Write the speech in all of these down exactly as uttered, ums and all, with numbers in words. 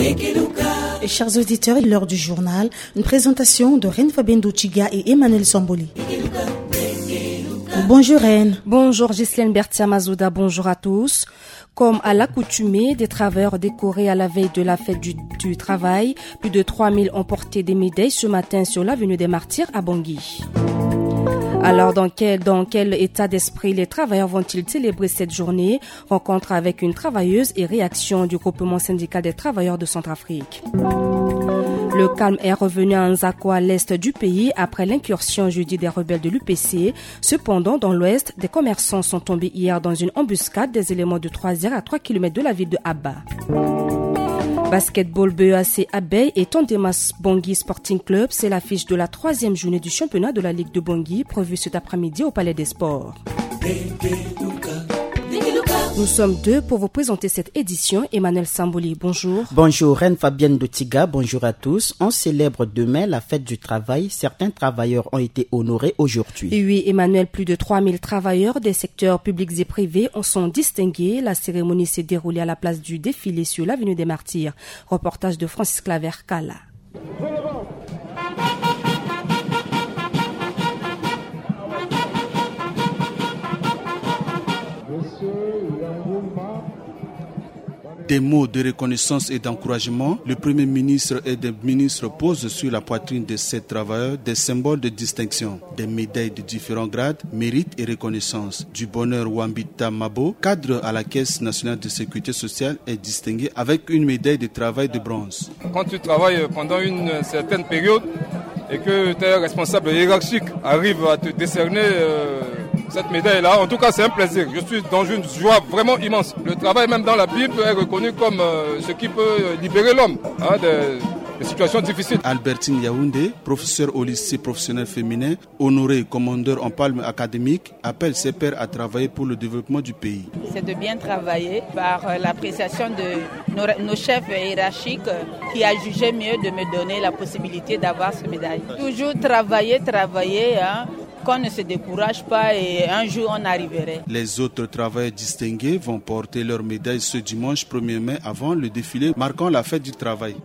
Et chers auditeurs, l'heure du journal, une présentation de Reine Fabienne Douchiga et Emmanuel Samboli. Bonjour Reine. Bonjour Ghislaine Bertia Mazouda, bonjour à tous. Comme à l'accoutumée, des travailleurs décorés à la veille de la fête du, du travail, plus de trois mille ont porté des médailles ce matin sur l'avenue des Martyrs à Bangui. Alors, dans quel, dans quel état d'esprit les travailleurs vont-ils célébrer cette journée? Rencontre avec une travailleuse et réaction du groupement syndical des travailleurs de Centrafrique. Le calme est revenu à Nzako, à l'est du pays, après l'incursion jeudi des rebelles de l'U P C. Cependant, dans l'ouest, des commerçants sont tombés hier dans une embuscade des éléments de croisière à trois kilomètres de la ville de Aba. Basketball B E A C Abeille et Tondemas Bangui Sporting Club, c'est l'affiche de la troisième journée du championnat de la Ligue de Bangui, prévue cet après-midi au Palais des Sports. Nous sommes deux pour vous présenter cette édition. Emmanuel Samboli, bonjour. Bonjour Reine Fabienne Douchiga, bonjour à tous. On célèbre demain la fête du travail. Certains travailleurs ont été honorés aujourd'hui. Et oui, Emmanuel, plus de trois mille travailleurs des secteurs publics et privés en sont distingués. La cérémonie s'est déroulée à la place du défilé sur l'avenue des Martyrs. Reportage de Francis Claver-Kala. Des mots de reconnaissance et d'encouragement, le Premier ministre et des ministres posent sur la poitrine de ces travailleurs des symboles de distinction, des médailles de différents grades, mérite et reconnaissance. Du bonheur Wambita Mabo, cadre à la Caisse nationale de sécurité sociale, est distingué avec une médaille de travail de bronze. Quand tu travailles pendant une certaine période et que tes responsables hiérarchiques arrivent à te décerner euh, cette médaille-là, en tout cas c'est un plaisir. Je suis dans une joie vraiment immense. Le travail même dans la Bible est reconnu comme euh, ce qui peut libérer l'homme hein, des, des situations difficiles. Albertine Yaoundé, professeure au lycée professionnel féminin, honorée commandeur en palme académique, appelle ses pairs à travailler pour le développement du pays. C'est de bien travailler par l'appréciation de nos, nos chefs hiérarchiques qui a jugé mieux de me donner la possibilité d'avoir ce médaille. Toujours travailler, travailler, hein, qu'on ne se décourage pas et un jour on arriverait. Les autres travailleurs distingués vont porter leur médaille ce dimanche premier mai avant le défilé marquant la fête du travail.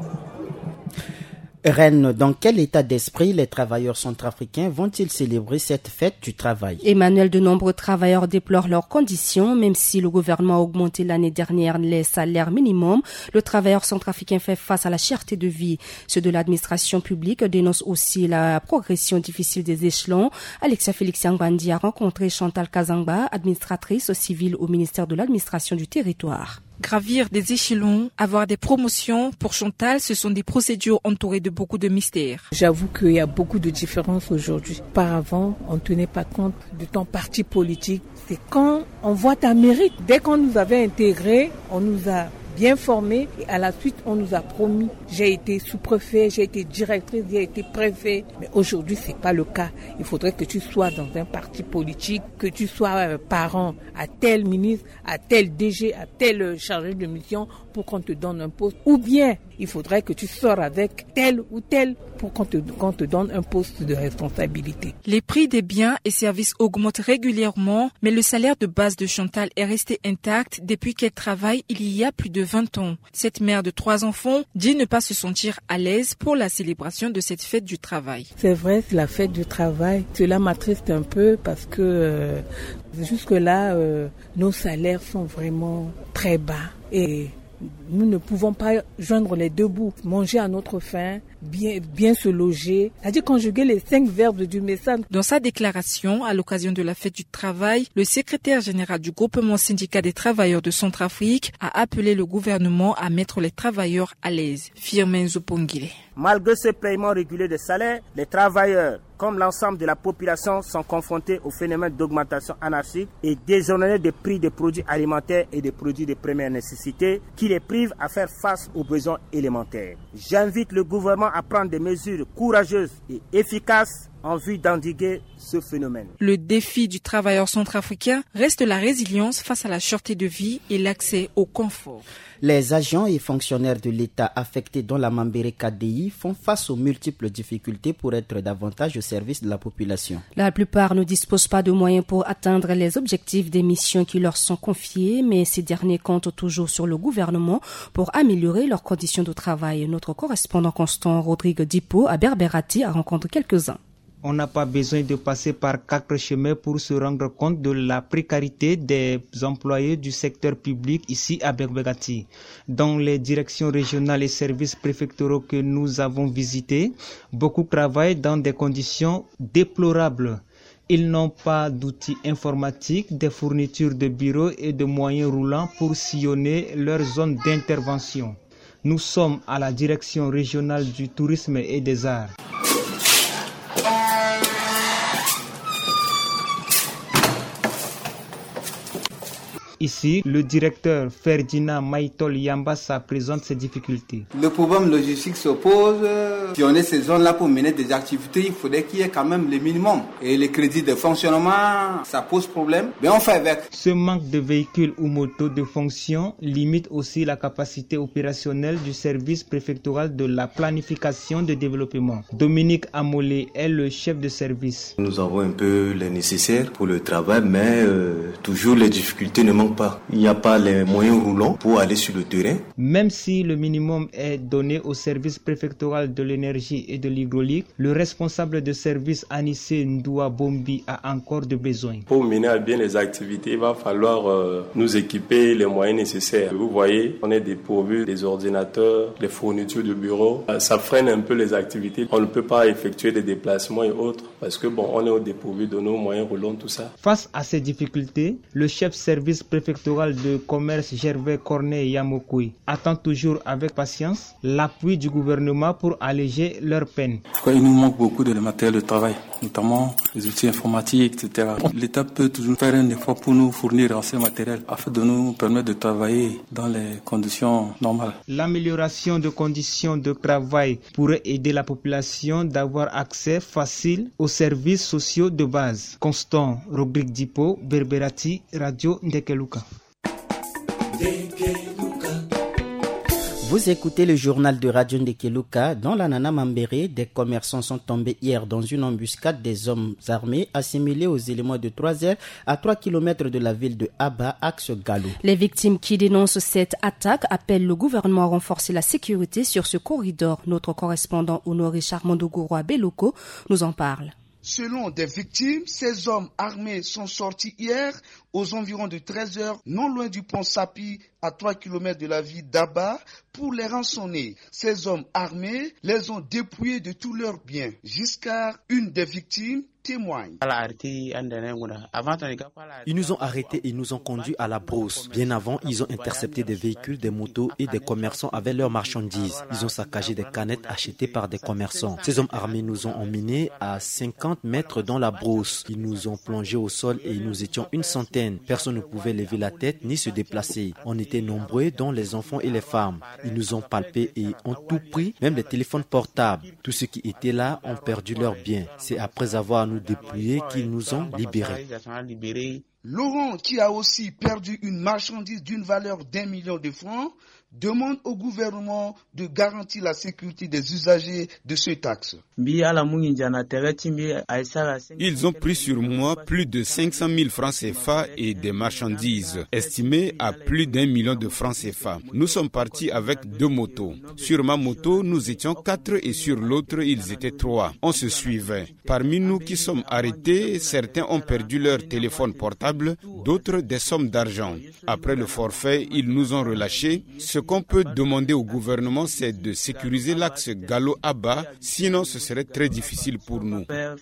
Reine, dans quel état d'esprit les travailleurs centrafricains vont-ils célébrer cette fête du travail? Emmanuel, de nombreux travailleurs déplorent leurs conditions. Même si le gouvernement a augmenté l'année dernière les salaires minimums, le travailleur centrafricain fait face à la cherté de vie. Ceux de l'administration publique dénoncent aussi la progression difficile des échelons. Alexia Félix Yangbandi a rencontré Chantal Kazangba, administratrice civile au ministère de l'administration du territoire. Gravir des échelons, avoir des promotions, pour Chantal, ce sont des procédures entourées de beaucoup de mystères. J'avoue qu'il y a beaucoup de différences aujourd'hui. Auparavant, on ne tenait pas compte de ton parti politique. C'est quand on voit ta mérite. Dès qu'on nous avait intégrés, on nous a bien formés et à la suite on nous a promis. J'ai été sous-préfet, j'ai été directrice, j'ai été préfet. Mais aujourd'hui c'est pas le cas. Il faudrait que tu sois dans un parti politique, que tu sois euh, parent à tel ministre, à tel D G, à tel chargé de mission pour qu'on te donne un poste. Ou bien il faudrait que tu sors avec tel ou tel pour qu'on te, qu'on te donne un poste de responsabilité. Les prix des biens et services augmentent régulièrement, mais le salaire de base de Chantal est resté intact depuis qu'elle travaille il y a plus de vingt ans. Cette mère de trois enfants dit ne pas se sentir à l'aise pour la célébration de cette fête du travail. C'est vrai, c'est la fête du travail. Cela m'attriste un peu parce que euh, jusque-là, euh, nos salaires sont vraiment très bas et nous ne pouvons pas joindre les deux bouts, manger à notre faim, bien, bien se loger, c'est-à-dire conjuguer les cinq verbes du message. Dans sa déclaration, à l'occasion de la fête du travail, le secrétaire général du groupement syndical des travailleurs de Centrafrique a appelé le gouvernement à mettre les travailleurs à l'aise. Firmin Zopongile. Malgré ce paiement régulier des salaires, les travailleurs, comme l'ensemble de la population, sont confrontés au phénomène d'augmentation anarchique et désordonnée des prix des produits alimentaires et des produits de première nécessité qui les privent à faire face aux besoins élémentaires. J'invite le gouvernement à prendre des mesures courageuses et efficaces en vue d'endiguer ce phénomène. Le défi du travailleur centrafricain reste la résilience face à la cherté de vie et l'accès au confort. Les agents et fonctionnaires de l'État affectés dans la Mambéré K D I font face aux multiples difficultés pour être davantage au service de la population. La plupart ne disposent pas de moyens pour atteindre les objectifs des missions qui leur sont confiées, mais ces derniers comptent toujours sur le gouvernement pour améliorer leurs conditions de travail. Notre correspondant Constant Rodrigue Dipo à Berberati a rencontré quelques-uns. On n'a pas besoin de passer par quatre chemins pour se rendre compte de la précarité des employés du secteur public ici à Berberati. Dans les directions régionales et services préfectoraux que nous avons visités, beaucoup travaillent dans des conditions déplorables. Ils n'ont pas d'outils informatiques, des fournitures de bureaux et de moyens roulants pour sillonner leur zone d'intervention. Nous sommes à la direction régionale du tourisme et des arts. Ici, le directeur Ferdinand Maïtol Yambassa présente ses difficultés. Le problème logistique se pose. Si on est ces zones-là pour mener des activités, il faudrait qu'il y ait quand même le minimum. Et les crédits de fonctionnement, ça pose problème. Mais on fait avec. Ce manque de véhicules ou motos de fonction limite aussi la capacité opérationnelle du service préfectoral de la planification de développement. Dominique Amolé est le chef de service. Nous avons un peu les nécessaires pour le travail, mais euh, toujours les difficultés ne manquent pas. Il n'y a pas les moyens roulants pour aller sur le terrain. Même si le minimum est donné au service préfectoral de l'énergie et de l'hydraulique, le responsable de service Anissé Ndoua Bombi a encore de besoins. Pour mener à bien les activités, il va falloir euh, nous équiper les moyens nécessaires. Vous voyez, on est dépourvu des ordinateurs, des fournitures de bureau. Ça freine un peu les activités. On ne peut pas effectuer des déplacements et autres parce que bon, on est au dépourvu de nos moyens roulants, tout ça. Face à ces difficultés, le chef service préfectoral de commerce Gervais Corneille Yamokoui attend toujours avec patience l'appui du gouvernement pour alléger leurs peines. Il nous manque beaucoup de matériel de travail, notamment les outils informatiques, et cetera. L'État peut toujours faire un effort pour nous fournir ces matériels afin de nous permettre de travailler dans les conditions normales. L'amélioration de conditions de travail pourrait aider la population d'avoir accès facile aux services sociaux de base. Constant Rodrigue Dipo, Berberati, Radio Ndekeluka. Vous écoutez le journal de Radio Ndekeluka. Dans la Nana Mambéré, des commerçants sont tombés hier dans une embuscade des hommes armés assimilés aux éléments de trois heures à trois kilomètres de la ville de Aba, axe Gallo. Les victimes qui dénoncent cette attaque appellent le gouvernement à renforcer la sécurité sur ce corridor. Notre correspondant Honoré Charmandogouro à Beloko nous en parle. Selon des victimes, ces hommes armés sont sortis hier aux environs de treize heures, non loin du pont Sapi, à trois kilomètres de la ville d'Aba, pour les rançonner. Ces hommes armés les ont dépouillés de tous leurs biens, jusqu'à une des victimes témoigne. Ils nous ont arrêtés et nous ont conduits à la brousse. Bien avant, ils ont intercepté des véhicules, des motos et des commerçants avec leurs marchandises. Ils ont saccagé des canettes achetées par des commerçants. Ces hommes armés nous ont emmenés à cinquante mètres dans la brousse. Ils nous ont plongés au sol et nous étions une centaine. Personne ne pouvait lever la tête ni se déplacer. On était nombreux, dont les enfants et les femmes. Ils nous ont palpés et ont tout pris, même les téléphones portables. Tous ceux qui étaient là ont perdu leurs biens. C'est après avoir nous dépouillés qu'ils nous ont libérés. Laurent, qui a aussi perdu une marchandise d'une valeur d'un million de francs, demande au gouvernement de garantir la sécurité des usagers de ce taxe. Ils ont pris sur moi plus de cinq cent mille francs C F A et des marchandises estimées à plus d'un million de francs C F A. Nous sommes partis avec deux motos. Sur ma moto, nous étions quatre et sur l'autre, ils étaient trois. On se suivait. Parmi nous qui sommes arrêtés, certains ont perdu leur téléphone portable, d'autres des sommes d'argent. Après le forfait, ils nous ont relâchés. Ce qu'on peut demander au gouvernement, c'est de sécuriser l'axe Gallo-Aba, sinon ce serait très difficile pour nous.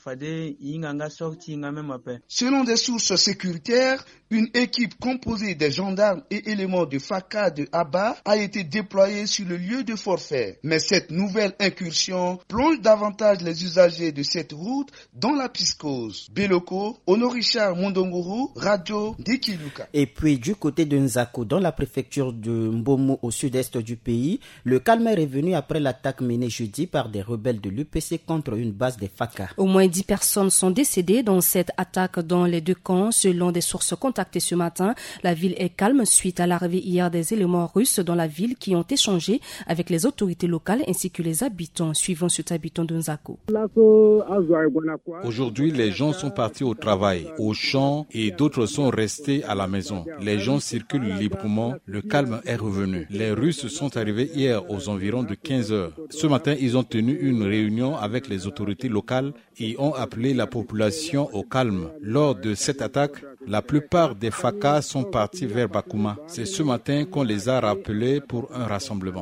Selon des sources sécuritaires, une équipe composée des gendarmes et éléments de FACA de Aba a été déployée sur le lieu de forfait. Mais cette nouvelle incursion plonge davantage les usagers de cette route dans la psychose. Beloko, Honorichard Mondonguru, Radio Ndekeluka. Et puis du côté de Nzako, dans la préfecture de Mbomo, Au sud-est du pays, le calme est revenu après l'attaque menée jeudi par des rebelles de l'U P C contre une base des F A C A. Au moins dix personnes sont décédées dans cette attaque dans les deux camps, selon des sources contactées ce matin. La ville est calme suite à l'arrivée hier des éléments russes dans la ville qui ont échangé avec les autorités locales ainsi que les habitants, suivant cet habitant de Nzako. Aujourd'hui, les gens sont partis au travail, au champ et d'autres sont restés à la maison. Les gens circulent librement, le calme est revenu. Les Russes sont arrivés hier aux environs de quinze heures. Ce matin, ils ont tenu une réunion avec les autorités locales et ont appelé la population au calme. Lors de cette attaque, la plupart des F A C A sont partis vers Bakouma. C'est ce matin qu'on les a rappelés pour un rassemblement.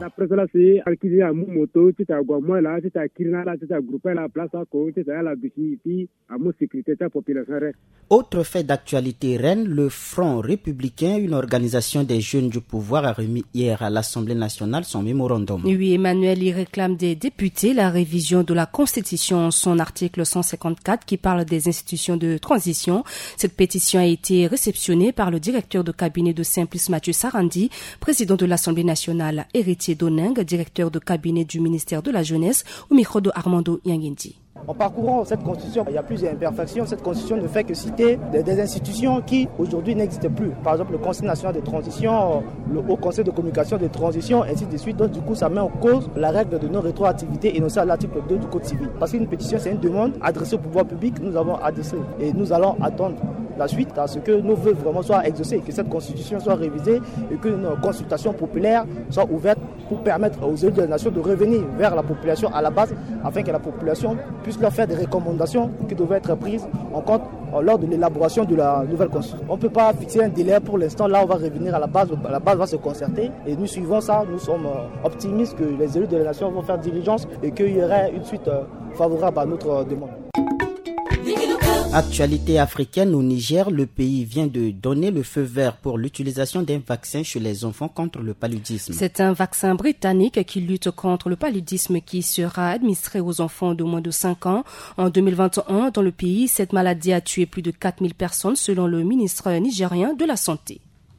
Autre fait d'actualité, Rennes, le Front républicain, une organisation des jeunes du pouvoir, a remis hier à l'Assemblée nationale son mémorandum. Oui, Emmanuel, il réclame des députés la révision de la Constitution, son article cent cinquante-quatre qui parle des institutions de transition. Cette pétition a été réceptionnée par le directeur de cabinet de Simplice Mathieu Sarandi, président de l'Assemblée nationale, Héritier Doningue, directeur de cabinet du ministère de la Jeunesse, au micro de Armando Yangendi. En parcourant cette constitution, il y a plusieurs imperfections. Cette constitution ne fait que citer des, des institutions qui aujourd'hui n'existent plus. Par exemple, le Conseil national de transition, le Haut Conseil de communication de transition, ainsi de suite. Donc du coup, ça met en cause la règle de non-rétroactivité énoncée à l'article deux du Code civil. Parce qu'une pétition, c'est une demande adressée au pouvoir public. Nous avons adressé et nous allons attendre la suite à ce que nos vœux vraiment soient exaucés, que cette constitution soit révisée et qu'une consultation populaire soit ouverte pour permettre aux élus de la nation de revenir vers la population à la base afin que la population puisse leur faire des recommandations qui devaient être prises en compte lors de l'élaboration de la nouvelle constitution. On ne peut pas fixer un délai pour l'instant. Là, on va revenir à la base. La base va se concerter et nous suivons ça. Nous sommes optimistes que les élus de la nation vont faire diligence et qu'il y aurait une suite favorable à notre demande. Actualité africaine au Niger, le pays vient de donner le feu vert pour l'utilisation d'un vaccin chez les enfants contre le paludisme. C'est un vaccin britannique qui lutte contre le paludisme qui sera administré aux enfants de moins de cinq ans. En deux mille vingt et un, dans le pays, cette maladie a tué plus de quatre mille personnes selon le ministre nigérien de la Santé.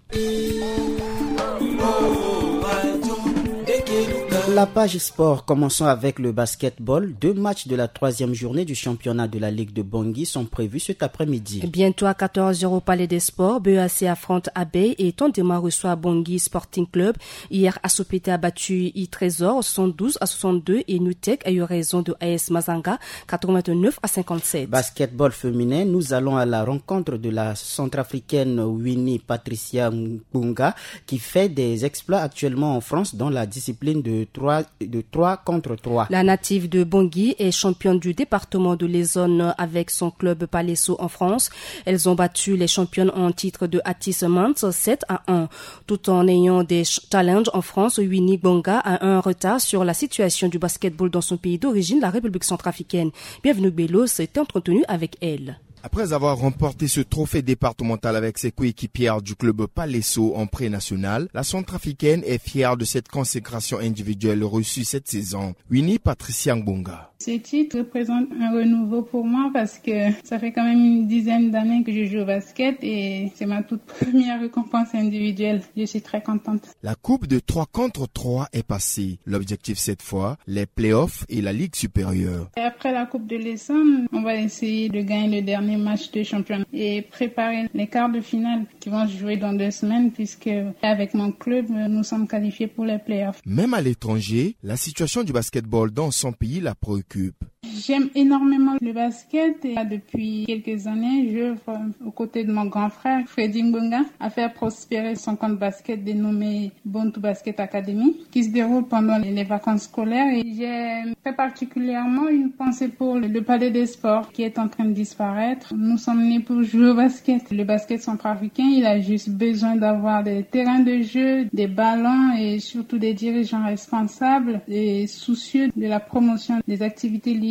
La page sport, commençons avec le basketball. Deux matchs de la troisième journée du championnat de la Ligue de Bangui sont prévus cet après-midi. Bientôt à quatorze heures au Palais des Sports, B E A C affronte Abeille et Tondema reçoit Bangui Sporting Club. Hier, Asopete a battu I-Trésor soixante-douze à soixante-deux et Nutek a eu raison de A S Mazanga quatre-vingt-neuf à cinquante-sept. Basketball féminin, nous allons à la rencontre de la centrafricaine Winnie Patricia Mbunga qui fait des exploits actuellement en France dans la discipline de de trois contre trois. La native de Bangui est championne du département de l'Essonne avec son club Palesso en France. Elles ont battu les championnes en titre de Atis Mans sept à un. Tout en ayant des challenges en France, Winnie Bonga a un retard sur la situation du basketball dans son pays d'origine, la République centrafricaine. Bienvenue Bello s'est entretenu avec elle. Après avoir remporté ce trophée départemental avec ses coéquipières du club Palesso en pré-national, la centrafricaine est fière de cette consécration individuelle reçue cette saison. Winnie Patricia Mbunga. Ce titre représente un renouveau pour moi parce que ça fait quand même une dizaine d'années que je joue au basket et c'est ma toute première récompense individuelle. Je suis très contente. La coupe de trois contre trois est passée. L'objectif cette fois, les playoffs et la Ligue supérieure. Et après la coupe de l'Essonne, on va essayer de gagner le dernier match de championnat et préparer les quarts de finale qui vont se jouer dans deux semaines puisque avec mon club, nous sommes qualifiés pour les playoffs. Même à l'étranger, la situation du basketball dans son pays la préoccupe. J'aime énormément le basket et depuis quelques années, j'œuvre aux côtés de mon grand frère, Freddy Mbunga, à faire prospérer son compte basket dénommé Bontu Basket Academy, qui se déroule pendant les vacances scolaires. Et j'ai très particulièrement une pensée pour le Palais des Sports qui est en train de disparaître. Nous sommes nés pour jouer au basket. Le basket centrafricain, il a juste besoin d'avoir des terrains de jeu, des ballons et surtout des dirigeants responsables et soucieux de la promotion des activités liées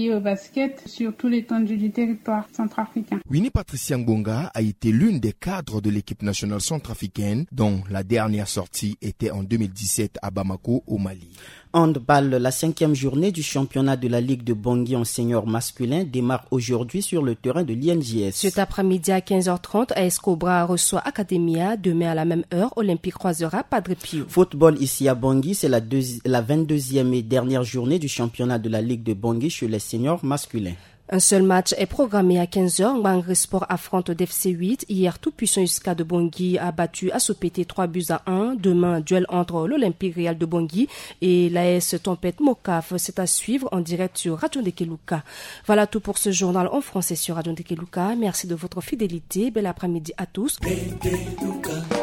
liées au basket sur tout l'étendue du territoire centrafricain. Winnie Patricia Ngbonga a été l'une des cadres de l'équipe nationale centrafricaine dont la dernière sortie était en deux mille dix-sept à Bamako au Mali. Handball, la cinquième journée du championnat de la Ligue de Bangui en senior masculin démarre aujourd'hui sur le terrain de l'I N J S. Cet après-midi à quinze heures trente, A S Cobra reçoit Academia. Demain à la même heure, Olympique croisera Padre Pio. Football ici à Bangui, c'est la, deuxi- la vingt-deuxième et dernière journée du championnat de la Ligue de Bangui chez les seniors masculins. Un seul match est programmé à quinze heures. Bangui Sport affronte D F C huit. Hier, tout puissant Uska de Bangui a battu Asopété trois buts à un. Demain, duel entre l'Olympique Real de Bangui et l'A S Tempête Mokaf. C'est à suivre en direct sur Radio Ndekeluka. Voilà tout pour ce journal en français sur Radio Ndekeluka. Merci de votre fidélité. Bel après-midi à tous. Ndekeluka.